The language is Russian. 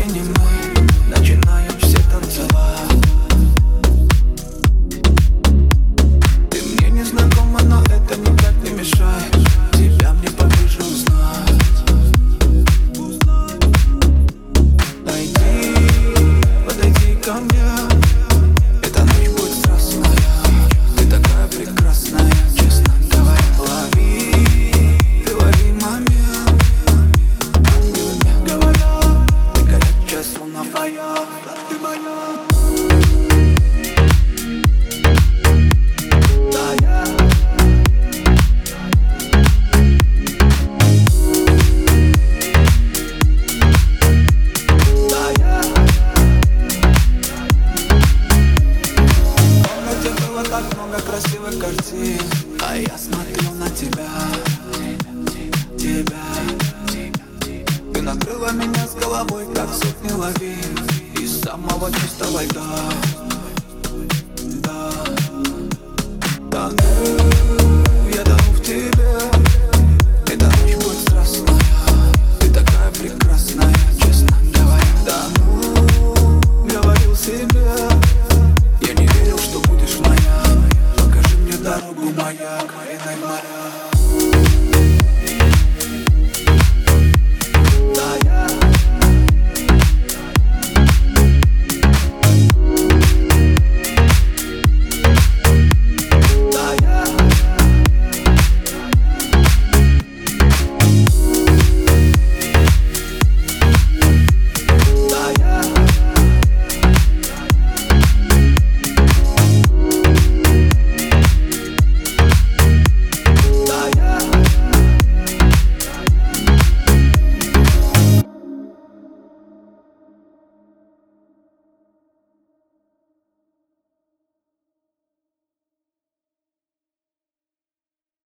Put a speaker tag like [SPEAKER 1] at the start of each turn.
[SPEAKER 1] времени мы начинаем все танцевать. Ты мне не знакома, но это никак не мешает тебя мне поближе узнать. Подойди ко мне. Эта ночь будет страстная. Ты такая прекрасная, честно. Давай лови момент. Ангелы мне говорят, ты горячая словно фая. Ты моя. Так много красивых картин, а я смотрю на тебя. Ты накрыла меня с головой, как сотни лавин из самого чистого льда. Да.